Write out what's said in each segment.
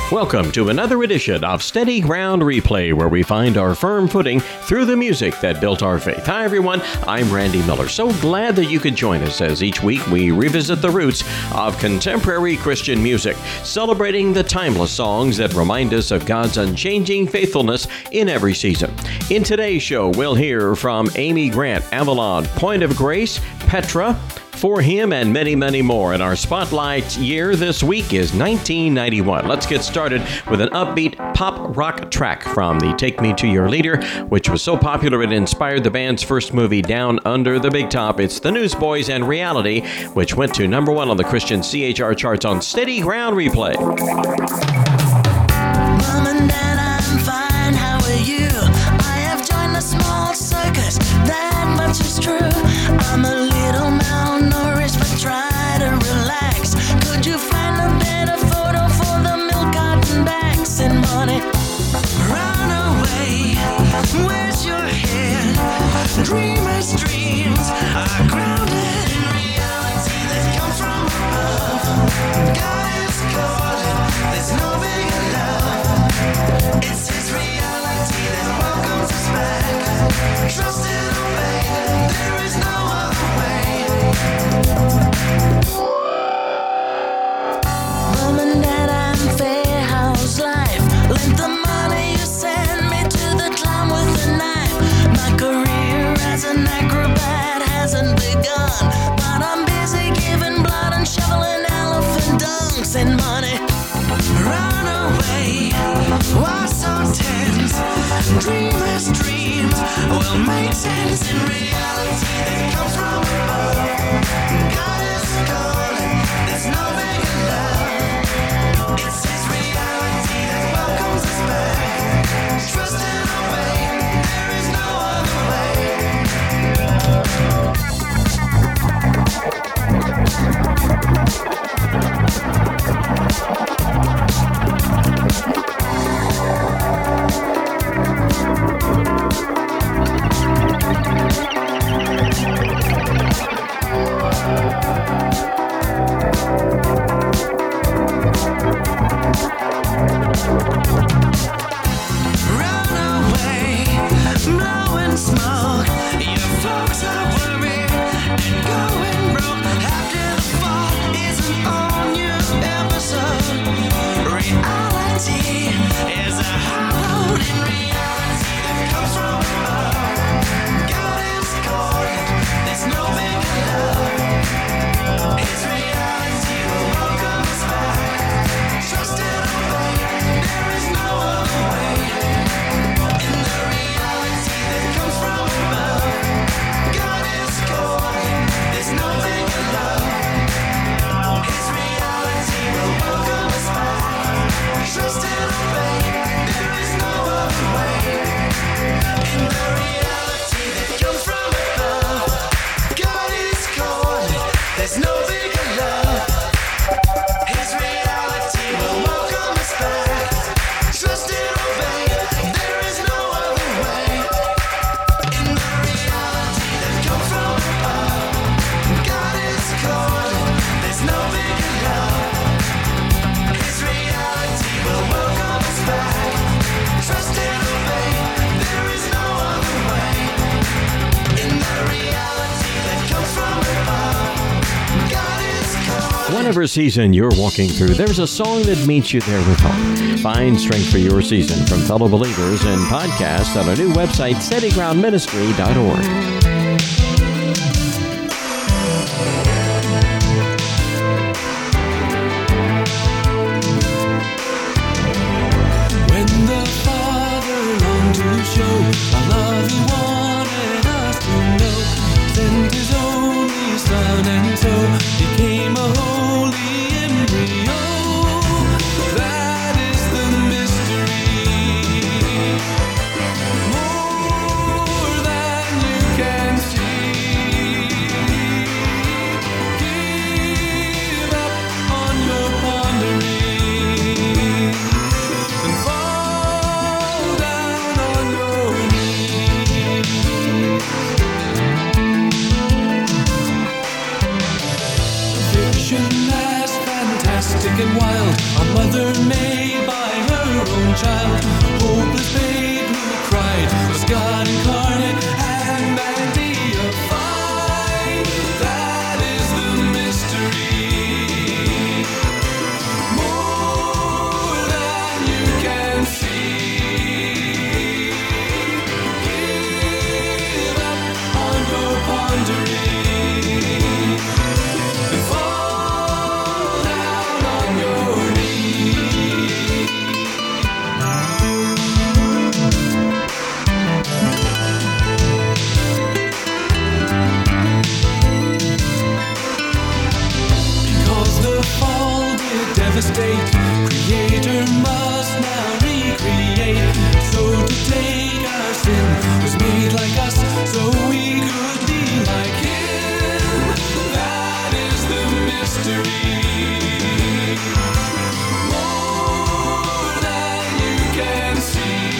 Welcome to another edition of Steady Ground Replay, where we find our firm footing through the music that built our faith. Hi, everyone. I'm Randy Miller. So glad that you could join us as each week we revisit the roots of contemporary Christian music, celebrating the timeless songs that remind us of God's unchanging faithfulness in every season. In today's show, we'll hear from Amy Grant, Avalon, Point of Grace, Petra, For Him, and many, many more. And our spotlight year this week is 1991. Let's get started with an upbeat pop rock track from the Take Me to Your Leader, which was so popular it inspired the band's first movie, Down Under the Big Top. It's the Newsboys and Reality, which went to number one on the Christian CHR charts on Steady Ground Replay. Mom and Dad, I'm fine. How are you? I have joined a small circus. That much is true. I'm a little malnourished, but try to relax. Could you find a better photo for the milk carton bags and money? Run away. Where's your head? Dreamers' dreams are grounded in reality that comes from above. God is calling. There's no bigger love. It's His reality that welcomes us back. Trust and obey. There is no other way. Mom and Dad, I'm fair. How's life? Lent the money you send me to the clown with a knife. My career as an acrobat hasn't begun, but I'm busy giving blood and shoveling elephant dunks and money. Run away, why so tense? Dreamers' dreams will make sense in reality that comes from above. God is calling, there's no bigger love. It's His reality that welcomes us back. Trust and obey, there is no other Whatever season you're walking through, there's a song that meets you there with hope. Find strength for your season from fellow believers and podcasts on our new website, steadygroundministry.org. Fiction as fantastic and wild, a mother made by her own child. Hopeless babe who cried was God incarnate and man deified. That is the mystery. More than you can see. Give up on your pondering and fall down on your knees. Because the fall did devastate, Creator must now recreate. So to take our sin was made like us, so we could be like Him. That is the mystery. More than you can see.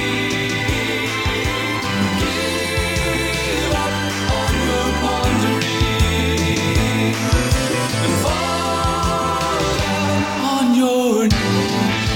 Give up on your pondering and fall down on your knees.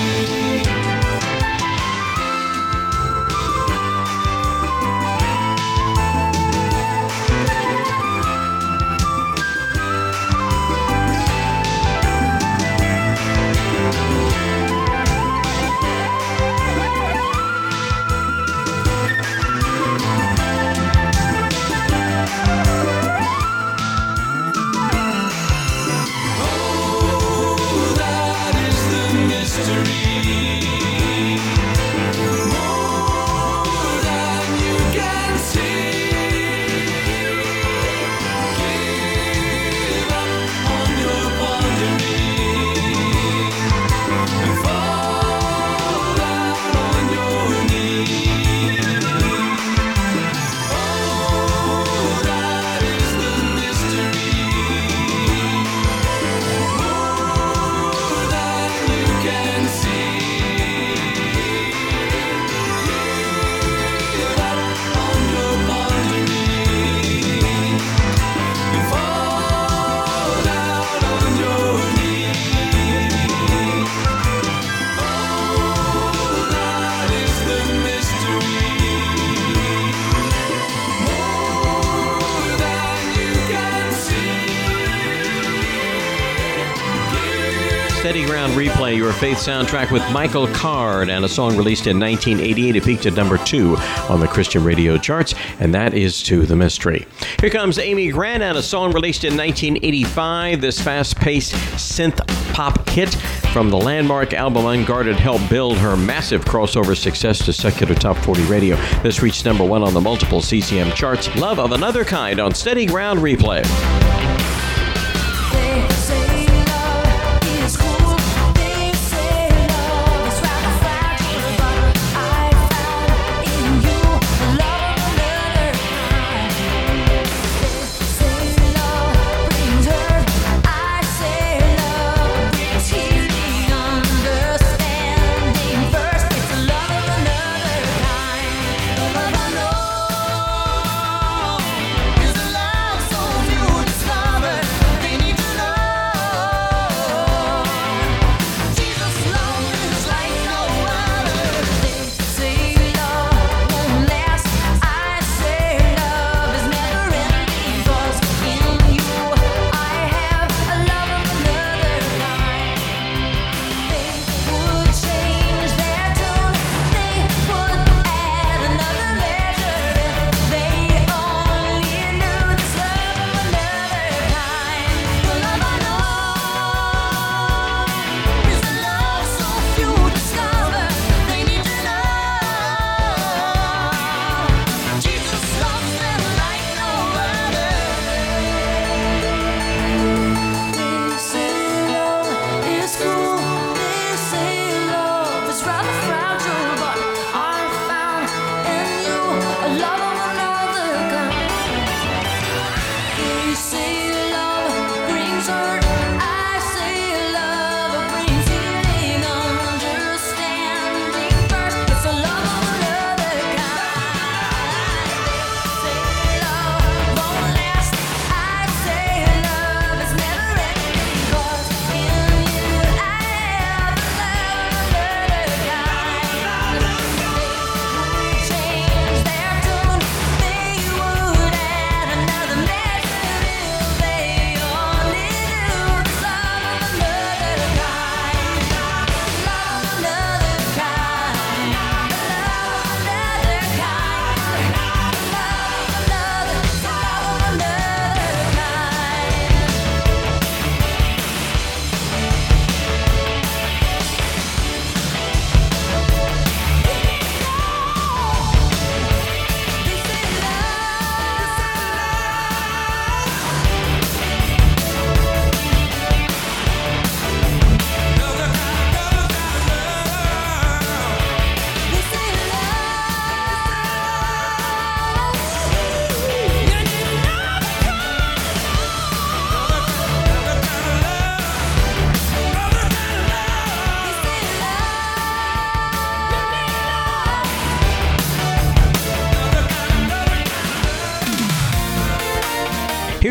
Oh, that is the mystery. More than you can see. Give up on your pondering and fall down on your knees. Oh, that is the mystery. More than you can see. Give up on your pondering and fall down on your knees. Oh, that is the mystery. More than you can see. Steady Ground Replay, your faith soundtrack with Michael Card, and a song released in 1988. It peaked at number 2 on the Christian radio charts, and that is To the Mystery. Here comes Amy Grant and a song released in 1985. This fast-paced synth pop hit from the landmark album Unguarded helped build her massive crossover success to secular top 40 radio. This reached number 1 on the multiple CCM charts. Love of Another Kind on Steady Ground Replay. They say love is cool. They say love is rather fragile, but I found in you the love of another kind. They say love brings hurt. I say love brings healing, understanding first. It's the love of another kind. The love I know is a love so few discover. They need to know. Jesus' love is like no other. They say love won't last. I say love is never ending. 'Cause in you I have a love of another kind. They would change their tone. They would add another measure if they only knew this love of another kind. The love I know is a love so few discover. They need to know. Jesus loves them like no other. They say love is cool. They say love is rather fragile, but I found in you a love of another kind. They say love brings hurt. I say love brings healing, understanding first. It's a love of another kind. They say love won't last. I say love is never ending. 'Cause in you I have a love of another kind.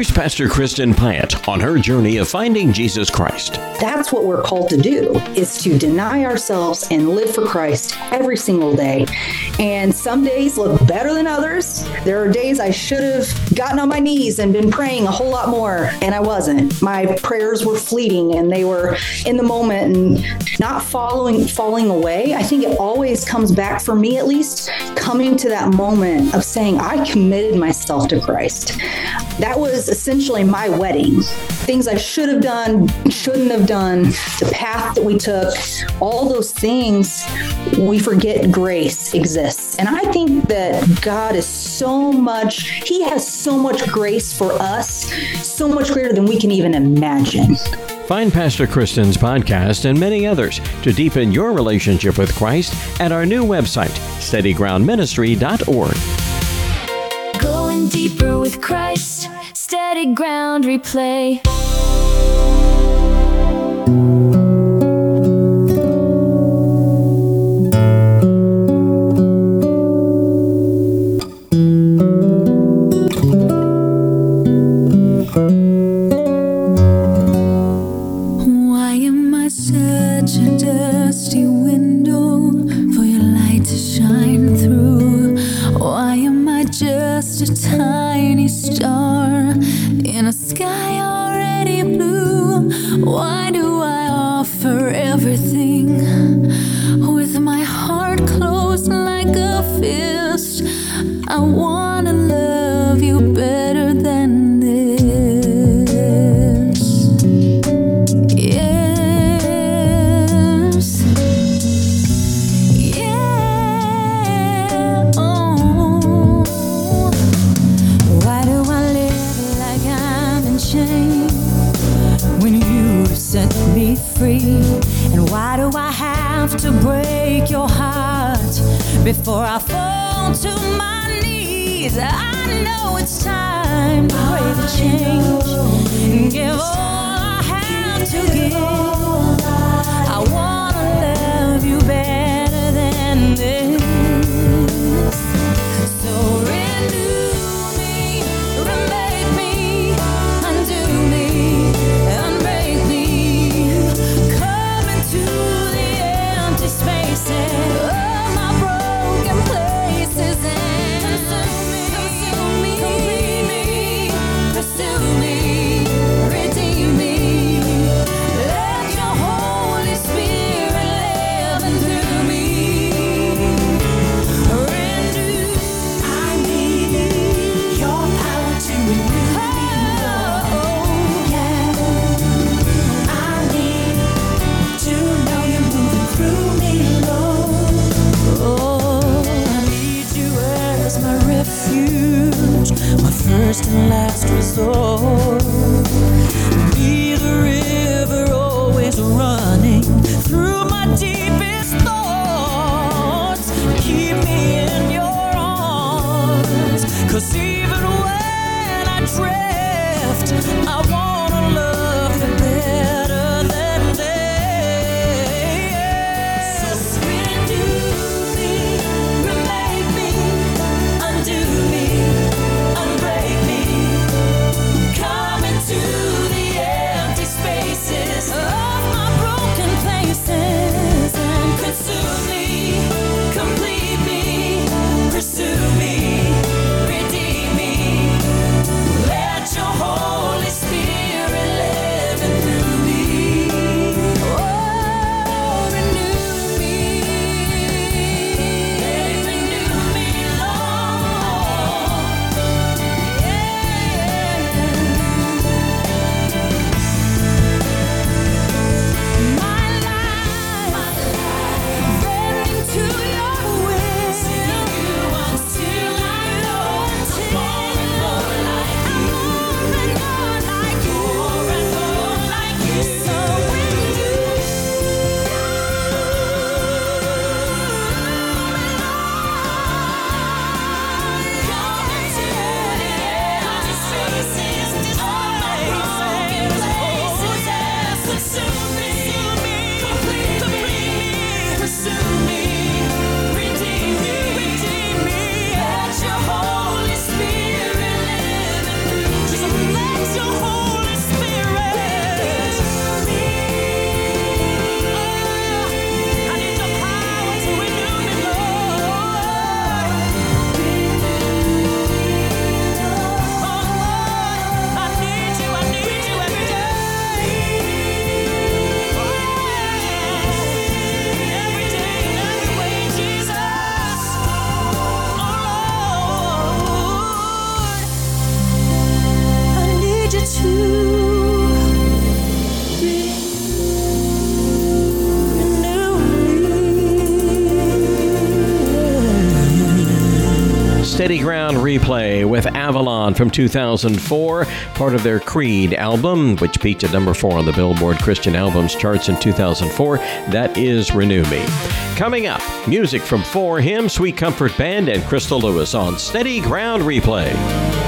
Here's Pastor Kristen Pyatt on her journey of finding Jesus Christ. That's what we're called to do, is to deny ourselves and live for Christ every single day. And some days look better than others. There are days I should have gotten on my knees and been praying a whole lot more, and I wasn't. My prayers were fleeting and they were in the moment and not falling away. I think it always comes back, for me at least, coming to that moment of saying, I committed myself to Christ. That was essentially my wedding. Things I should have done, shouldn't have done, the path that we took, all those things, we forget grace exists. And I think that God is He has so much grace for us, so much greater than we can even imagine. Find Pastor Kristen's podcast and many others to deepen your relationship with Christ at our new website, steadygroundministry.org. Going deeper with Christ, Steady Ground Replay. Why am I such a dusty window for your light to shine through? Why am I just a tiny star in a sky already blue? Why do I offer everything with my heart closed like a fist? I wanna love you better than this. Yes. Yeah. Oh. Why do I live like I'm in chains when you set me free? And why do I have to break your heart before I fall to my knees? I know it's time to break the change and give all I have to give. I wanna love you better than this. So renew me, remake me, undo me, unbreak me. Come into the empty spaces of my broken places and consume me, complete me, pursue me. Steady Ground Replay with Avalon from 2004, part of their Creed album, which peaked at number 4 on the Billboard Christian Albums charts in 2004. That is Renew Me. Coming up, music from For Him, Sweet Comfort Band, and Crystal Lewis on Steady Ground Replay.